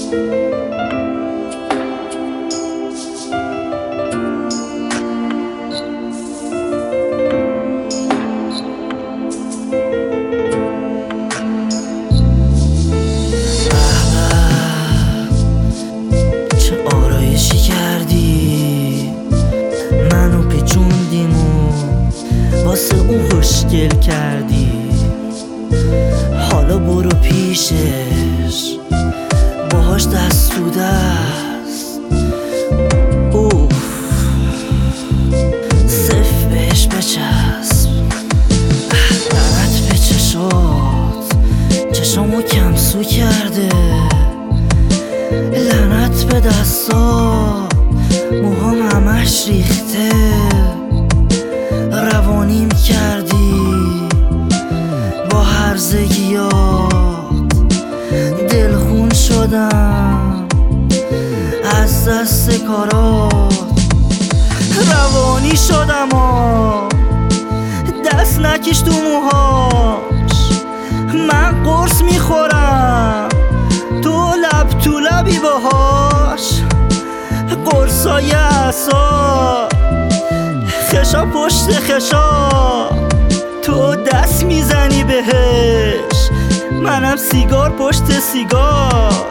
خوشگل کردی، حالا برو پیشش باهاش دست تو دست. اوف، صف بهش بچسب، لعنت به چشات، چشامو کمسو کرده، لعنت به دستا، موهام همش ریخته، روانیم کردی با هرزگیات، دلخون شدم از دست کارات، روانی شدم دست نکش تو موهاش، من قرص میخورم تو لب تو لبی باهاش، قرصای عصا خشا پشت خشا، تو دست میزنی بهش، منم سیگار پشت سیگار.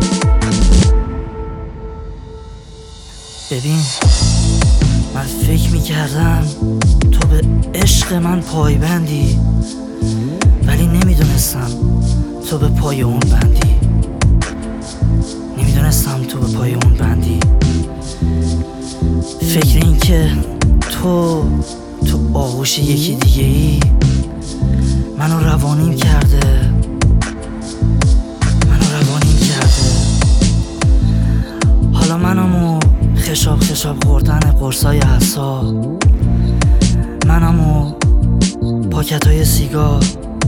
ببین، من فکر میکردم تو به عشق من پایبندی، ولی نمیدونستم تو به پای اون بندی، نمیدونستم تو به پای اون بندی. فکر این که تو آغوش یکی دیگه ای منو روانیم کرده، حالا منمو خشاب خشاب خوردن قرصای عصا، منمو پاکتای سیگار.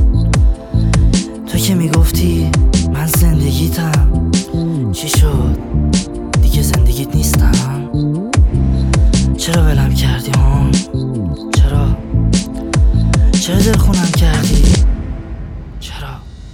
تو که میگفتی من زندگیتم، چی شد؟ دیگه زندگیت نیستم؟ چرا ولم کردی هان؟ چرا دلخونم کردی؟ چرا؟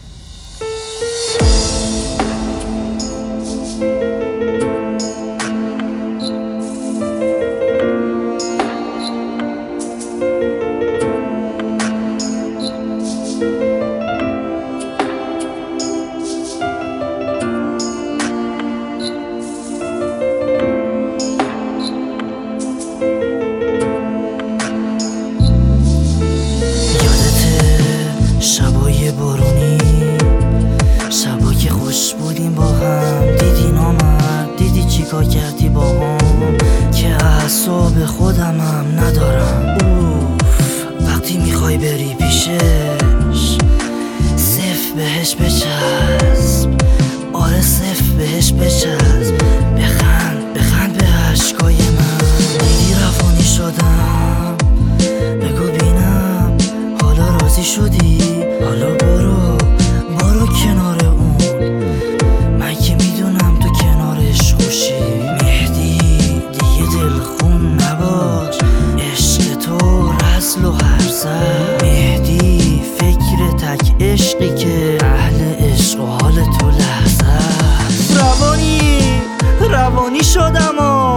بارونی شبا که خوش بودیم با هم، دیدی نامرد، دیدی چیکار کردی با هم، که اعصاب خودمم ندارم. اوف، وقتی میخوای بری پیشش صف بهش بچسب، آره صف بهش بچسب، بخند به عشقای من. دیدی روانی شدم، بگو بینم حالا راضی شدی؟ حالا برو کنار اون، من که میدونم تو کنارش خوشی. مهدی دیگه دلخون نباش، عشق تو رسل و هرزه، مهدی فکر تک عشقی که اهل عشق و حال تو لحظه. روانی شدم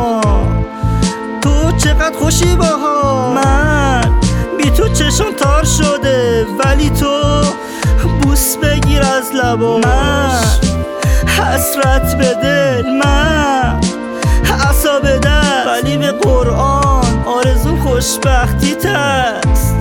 تو چقدر خوشی باها، من بی تو چشم تار شده، ولی تو بوس بگیر از لبا، من حسرت به دل، من عصا به دست، ولی به قرآن آرزو خوشبختی تست.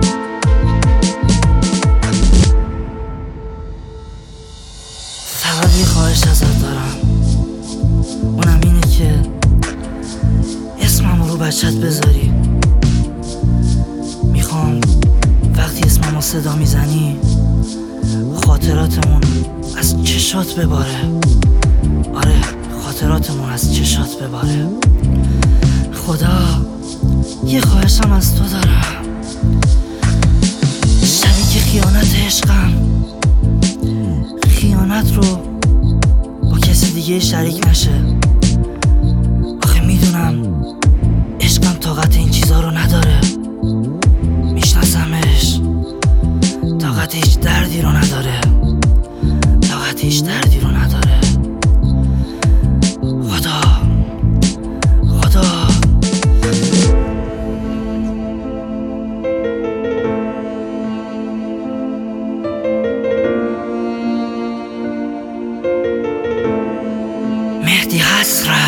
فقط یه خواهش ازت دارم، اونم اینه که اسمم رو بچت بذاری. میخوام وقتی اسممو صدا میزنی خاطراتمون از چشات بباره، آره خاطراتمون از چشات بباره. خدا یه خواهشم از تو دارم، شبی که خیانت عشقم، خیانت رو با کسی دیگه شریک نشه. آخه میدونم عشقم طاقت این چیزا رو نداره، میشناسمش، طاقت هیچ دردی رو نداره، حسرت